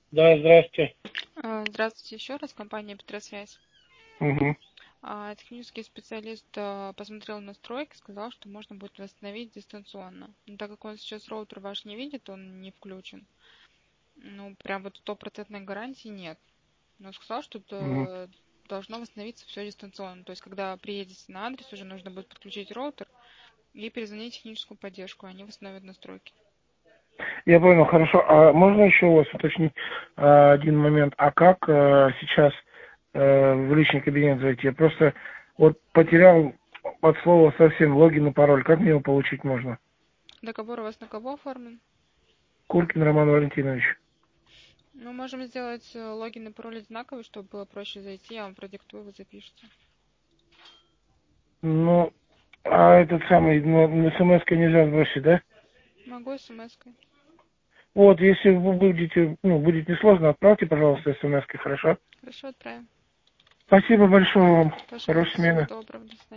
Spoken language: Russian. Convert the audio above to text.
Да, здрасте. Здравствуйте еще раз, компания Петросвязь. Угу. Технический специалист посмотрел настройки, сказал, что можно будет восстановить дистанционно. Но так как он сейчас роутер ваш не видит, он не включен. Ну, прям вот стопроцентной гарантии нет. Но сказал, что Угу. должно восстановиться все дистанционно. То есть, когда приедете на адрес, уже нужно будет подключить роутер и перезвонить в техническую поддержку, они восстановят настройки. Я понял, хорошо. А можно еще у вас уточнить один момент? А как сейчас в личный кабинет зайти? Я просто вот потерял от слова совсем логин и пароль. Как мне его получить можно? Договор у вас на кого оформлен? Куркин Роман Валентинович. Ну, можем сделать логин и пароль одинаковый, чтобы было проще зайти. Я вам продиктую, вы запишите. Ну, а этот самый, ну, смс-кой нельзя сбросить, да? Могу смс-кой. Вот, если вы будете, ну, будет несложно, отправьте, пожалуйста, смс-кой, хорошо? Хорошо, отправим. Спасибо большое вам. Хорошей Пожалуйста, всего смены. доброго.